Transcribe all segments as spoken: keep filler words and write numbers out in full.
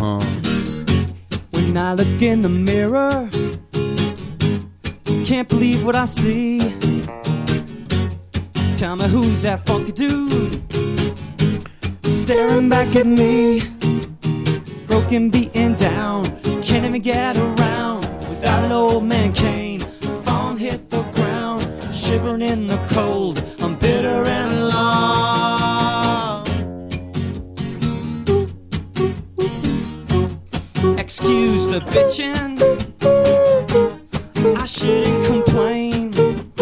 Uh-huh. When I look in the mirror, can't believe what I see. Tell me who's that funky dude staring back at me. Broken, beaten down, can't even get around without an old man cane. Phone hit the ground, shivering in the cold. I'm bitter and alone. Excuse the bitchin', I shouldn't complain.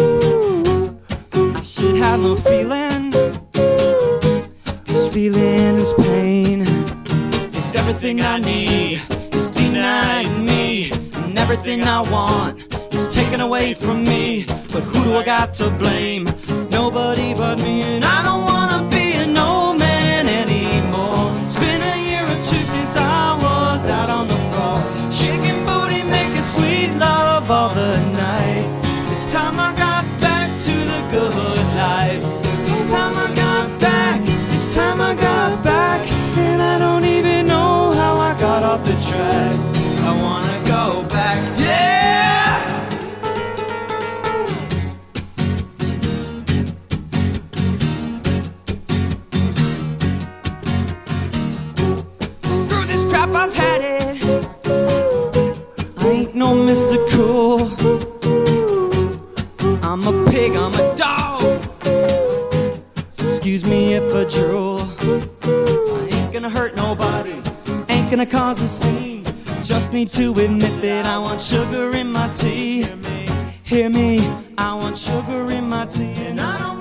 I should have no feeling, 'cause feeling is pain. It's everything I need, it's denying me. And everything I want is taken away from me. But who do I got to blame? Nobody but me. And I don't wanna be an old man anymore. It's been a year or two since I was out on the floor, shaking booty, making sweet love all the night. This time I got back to the good life. This time I got back, this time I got back. And I don't even know how I got off the track. I wanna go back, yeah! Screw this crap, I've had it. I ain't no Mister Cool. I'm a pig, I'm a dog. So excuse me if I drool. I ain't gonna hurt nobody, ain't gonna cause a scene. Just need to admit that I want sugar in my tea. Hear me, I want sugar in my tea. And I don't